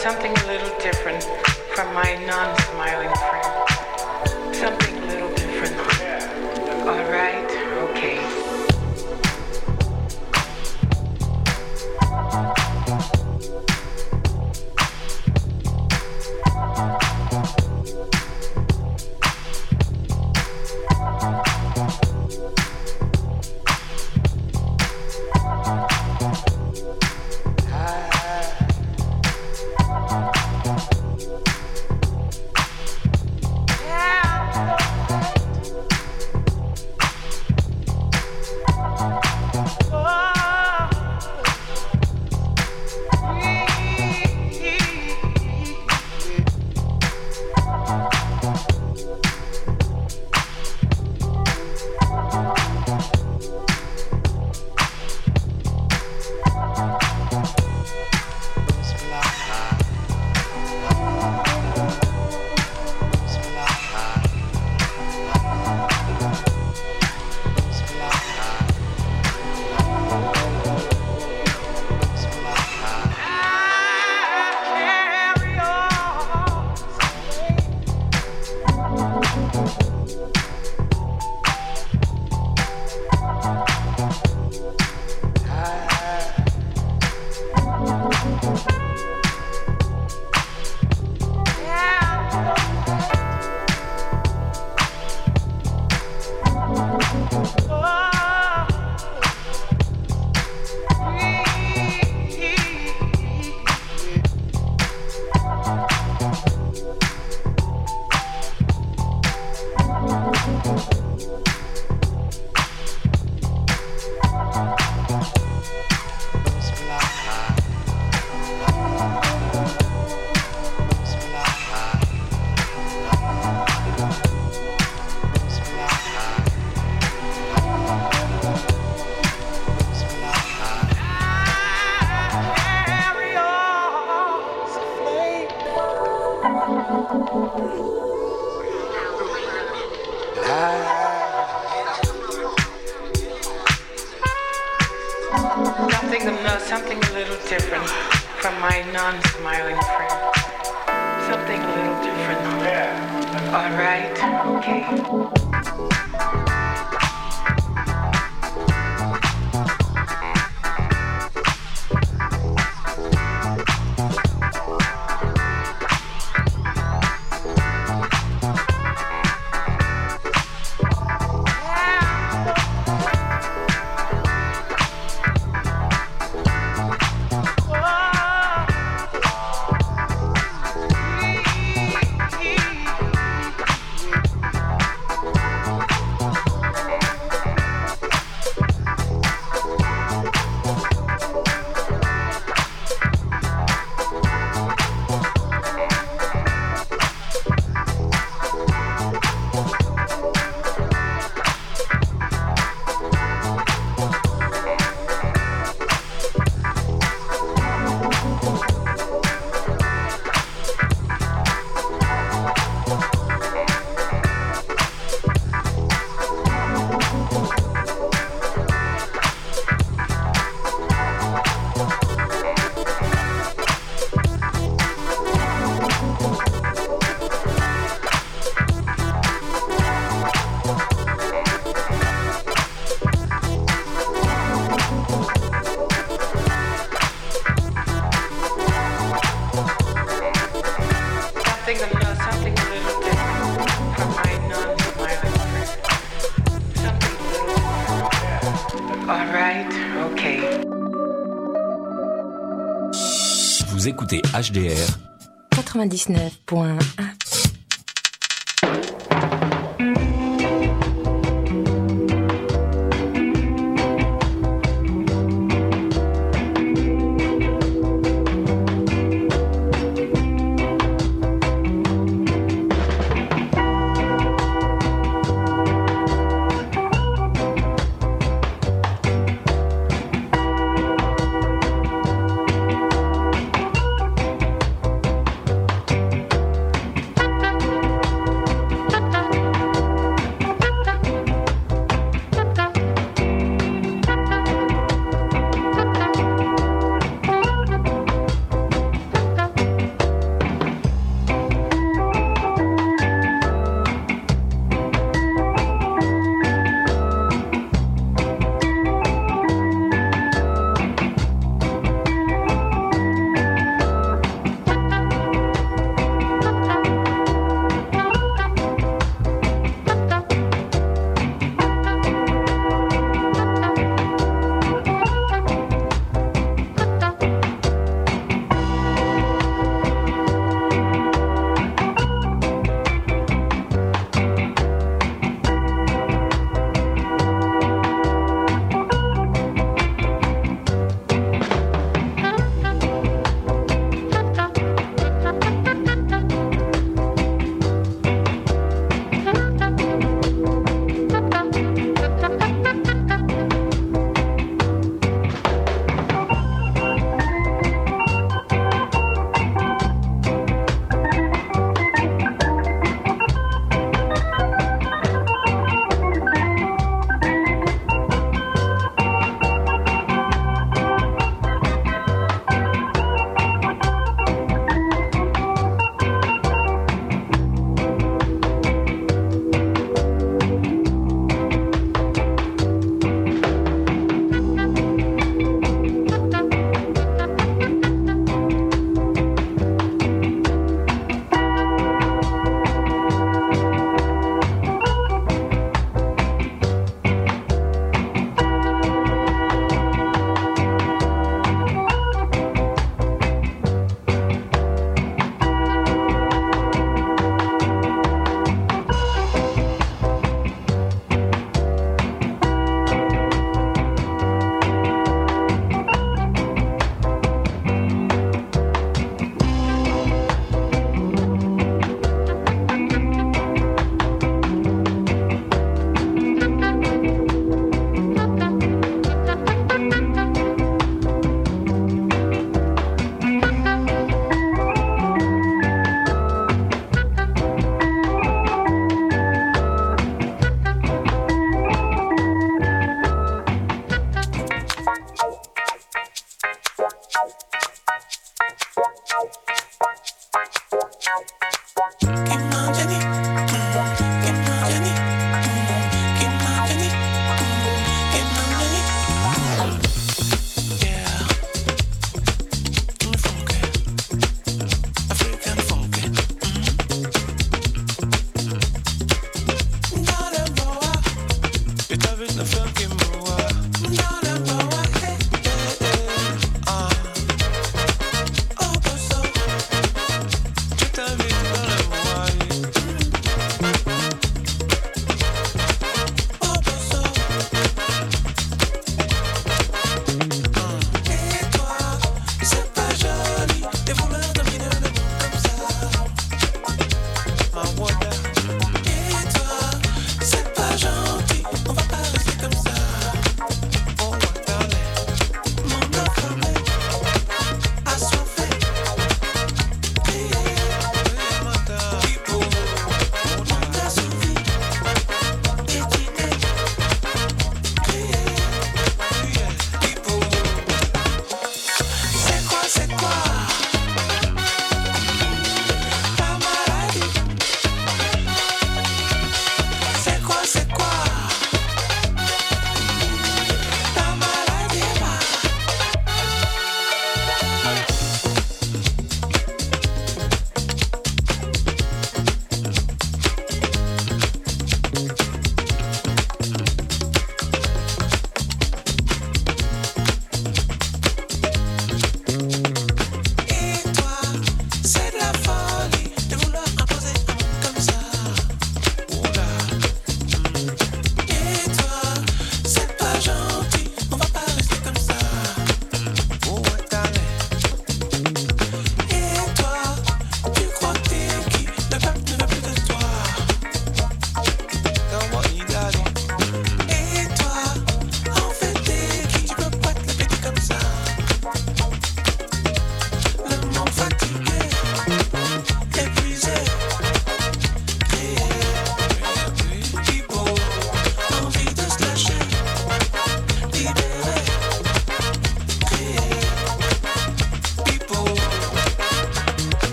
something a little different from my non-smiling friend. Something a little different. All right, okay. Something a little different from my non-smiling friend. Something a little different. All right, okay. Vous écoutez HDR 99.1.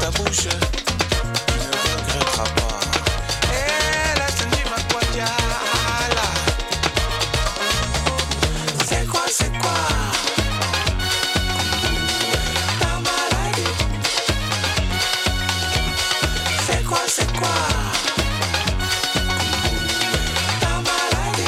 ta bouche, tu ne regretteras pas. Et la tenue ma guayala. C'est quoi ta maladie? C'est quoi ta maladie?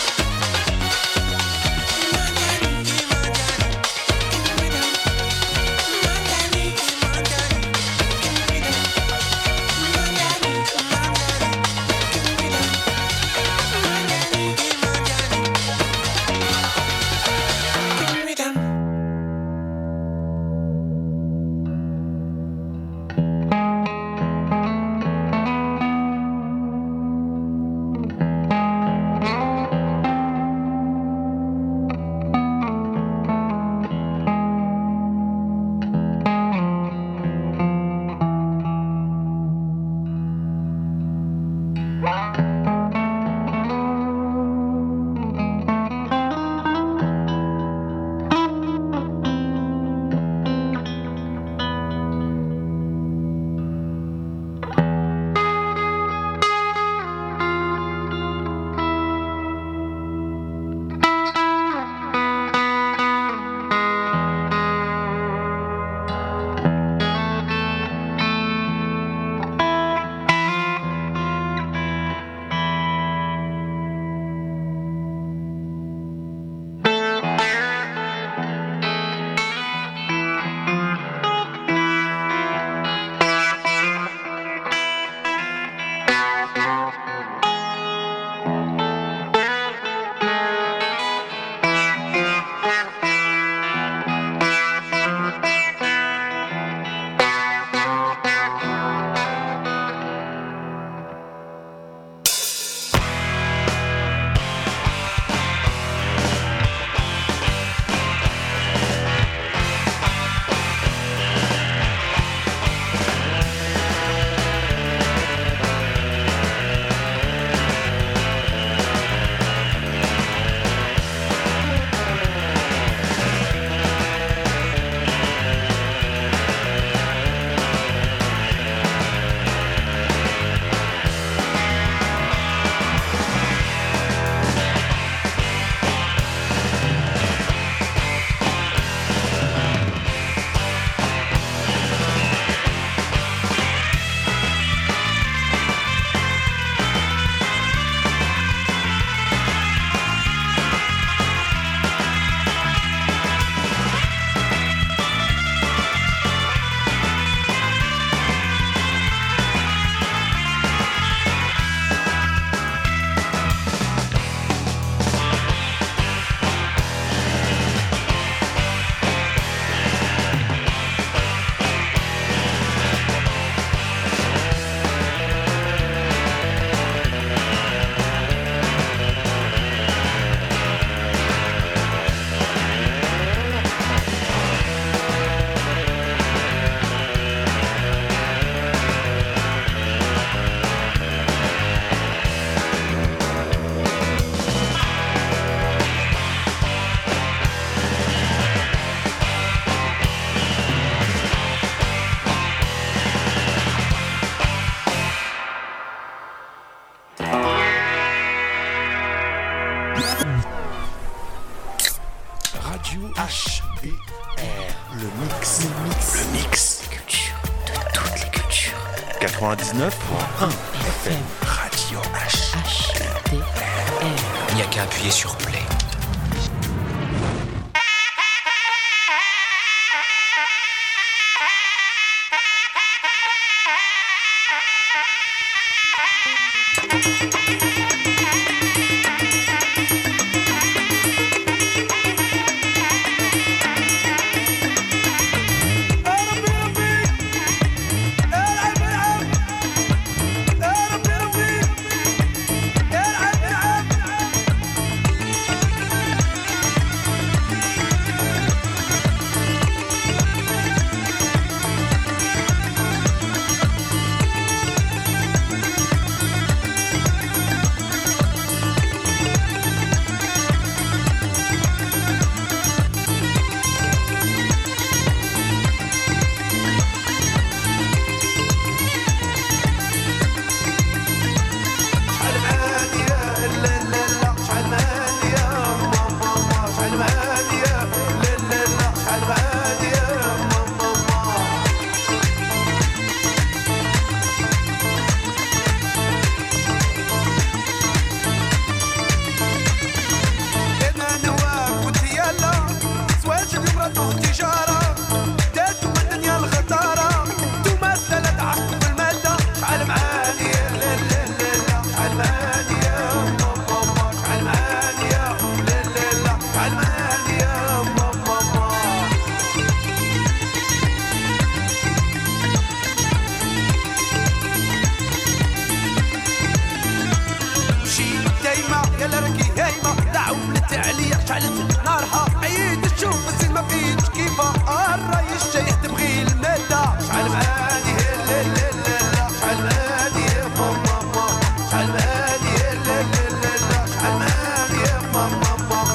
Radio HBR. Le mix. Culture, de toutes les cultures. 99.1 FM. Radio HBR. Il n'y a qu'à appuyer sur play. قايمة دعوة عليا شعلت نارها عيد الشوف بس ما فيش كيفها الراي الشيخ تبغي المادة شعل معاني لا لا لا لا شعل معاني يا ماما شعل معاني لا لا لا لا شعل معاني يا ماما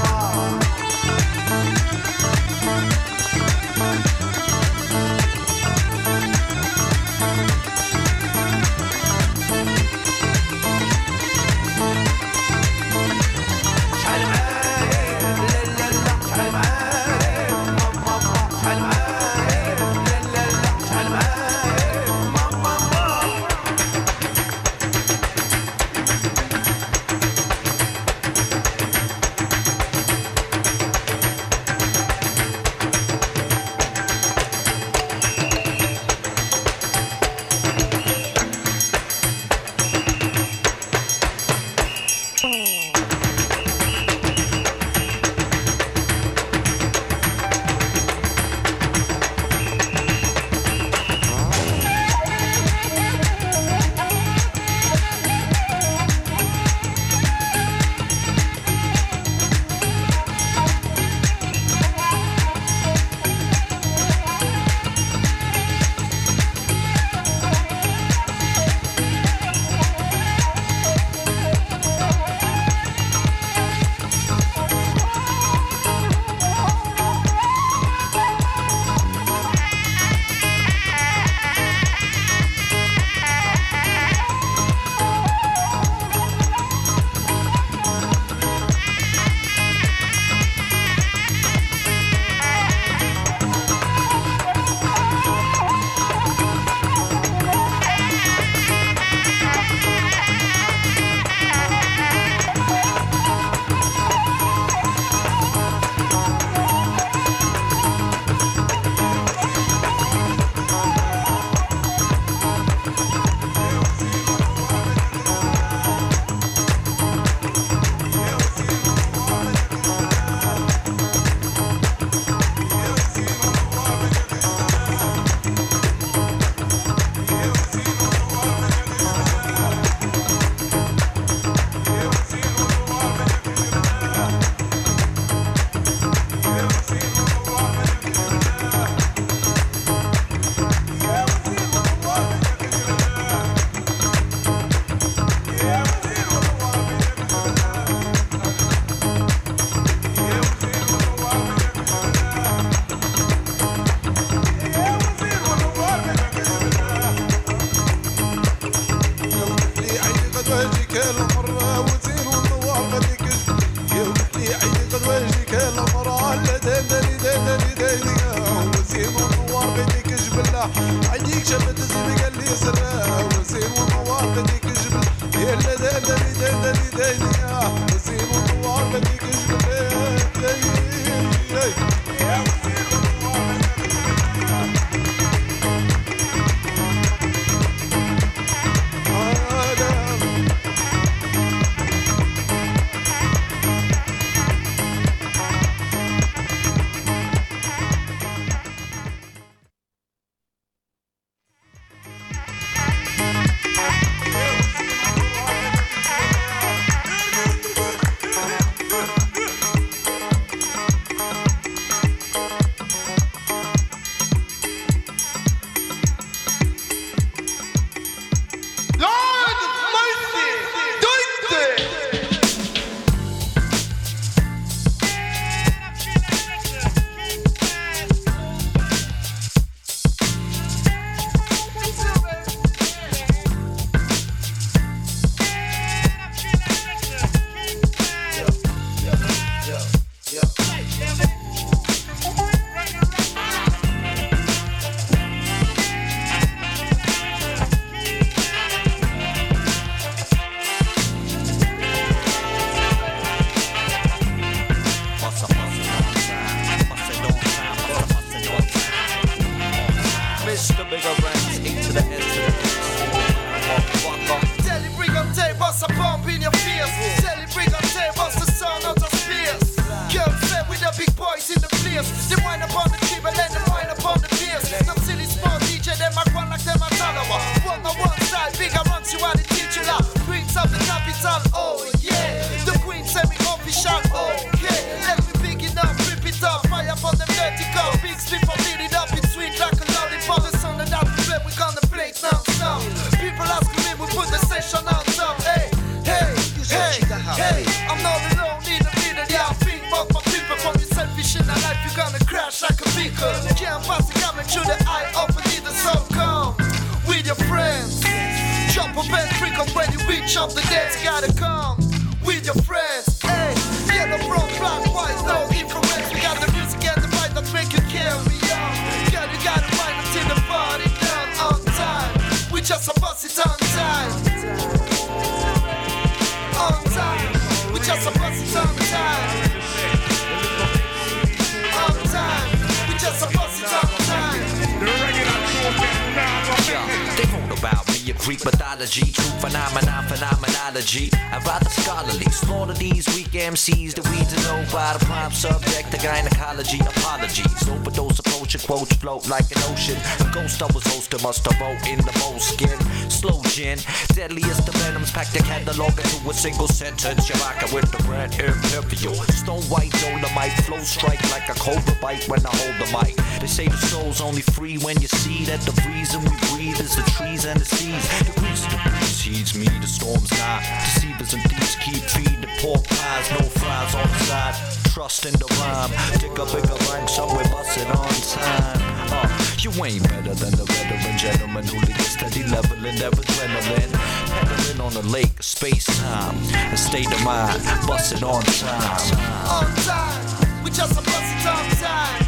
عينيك شافت الزين قال لي سرا وسير ونوار بديك جبل يا لا لا لا لا لا لا وسير ونوار بديك جبل يا وسير ونوار Big, I run you out the teacher lot. Queens of the capital, oh yeah. The queen send me over. Reach up the dance, gotta come with your friends. Hey, yellow, brown, black, white, no influence. We got the music and the vibe that make you carry on. Girl, you gotta find until the party done on time. We just a bust it on time. On time. We just a bust it on time. On time. We just a bust it on time. They wrote about me, a Greek mythology, true phenomenology. I'd rather scholarly slaughter these weak MCs that we to know by the prime subject of gynecology. Apologies, overdose approach, your quotes float like an ocean. A ghost I was hosting must have wrote in the moleskin. Slow gin, deadliest of venoms, packed the catalog into a single sentence. You're rocking with the red imperial. Stone white dolomite, flow strike like a cobra bite when I hold the mic. They say the soul's only free when you see that the reason we breathe is the trees and the seas. The breeze heeds me, the storm's not. Deceivers and thieves keep feeding pork pies, no fries on the side. Trust in the rhyme, dig a bigger rank, somewhere bustin' on time. You ain't better than the veteran gentleman who leads steady leveling their adrenaline. Pedaling on the lake, space-time, a state of mind, bustin' on time. On time, we just a bust it on time.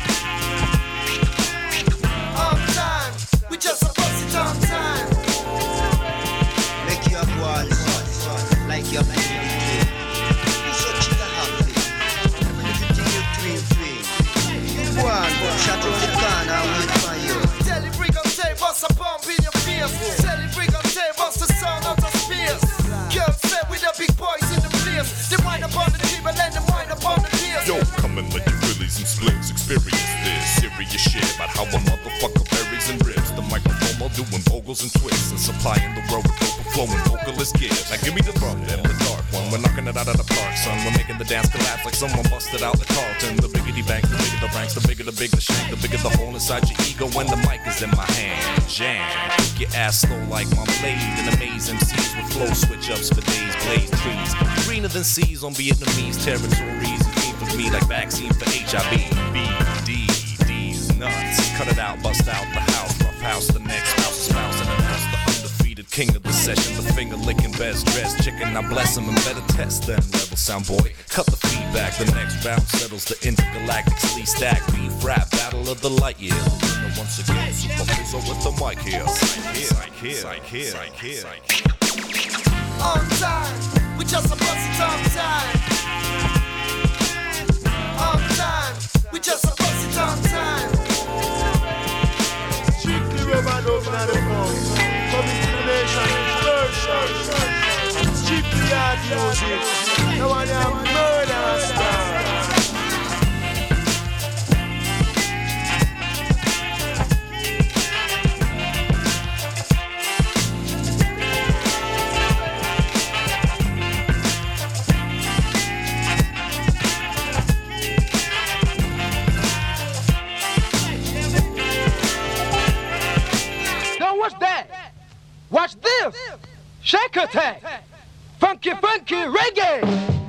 On time, we just a bust it on time. Make your voice like you're playing the game. You so cheap and happy. Everything you dream. You go on, but shut up the corner and wait for you. Tell it bring up tape, bust a bomb in your face. Tell it bring up tape, bust the sound out of space. Girls say with the big boys in the place. They wind up on the table and then they wind up on the bass. Yo, coming like you really some splits. Experience this serious shit about how a motherfucker buries and rips the microphone while doing vocals and twists and supplying the world with overflowing vocalist gifts. Now give me the drum, then the dark one. We're knocking it out of the park, son. We're making the dance collapse like someone busted out the Carlton. The biggity bank, the bigger the ranks, the bigger the shank, the bigger the hole inside your ego when the mic is in my hand. Jam, kick your ass slow like my blade. And amaze MCs with flow switch ups for days, blaze trees. Greener than seas on Vietnamese territories. You came for me like vaccine for HIV. D's nuts. Cut it out, bust out the house, rough house, the next house, spouse, and announce the undefeated king of the session, the finger licking best dressed chicken. I bless him and better test than level sound boy. Cut the feedback, the next round settles the intergalactic sleeve stack. Beef rap, battle of the light years. And once again, Super Pizzo with the mic here. On time, we just a bust it on time. On time, we just a bust it on time. Strictly rubber dub na the phone. Coming to the nation in version. Strictly hard music. No one have murder star. What's that? Watch this! Shake attack! Funky reggae!